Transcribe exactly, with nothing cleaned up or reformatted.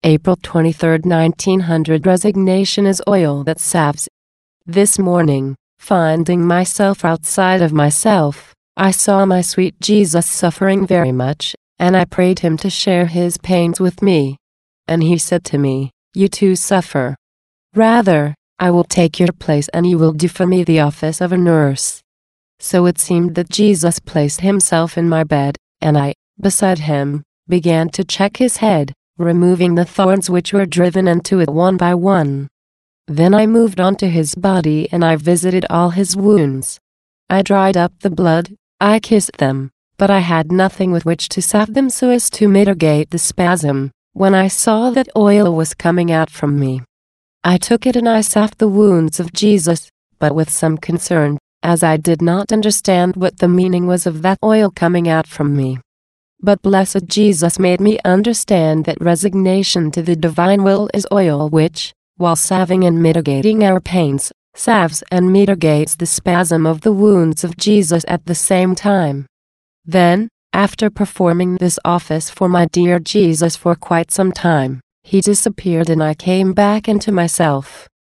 April twenty-third, nineteen hundred. Resignation is oil that salves. This morning, finding myself outside of myself, I saw my sweet Jesus suffering very much, and I prayed him to share his pains with me. And he said to me, "You too suffer. Rather, I will take your place and you will do for me the office of a nurse." So it seemed that Jesus placed himself in my bed, and I, beside him, began to check his head, removing the thorns which were driven into it one by one. Then I moved on to his body and I visited all his wounds. I dried up the blood, I kissed them, but I had nothing with which to salve them so as to mitigate the spasm, when I saw that oil was coming out from me. I took it and I salved the wounds of Jesus, but with some concern, as I did not understand what the meaning was of that oil coming out from me. But blessed Jesus made me understand that resignation to the divine will is oil which, while salving and mitigating our pains, salves and mitigates the spasm of the wounds of Jesus at the same time. Then, after performing this office for my dear Jesus for quite some time, he disappeared and I came back into myself.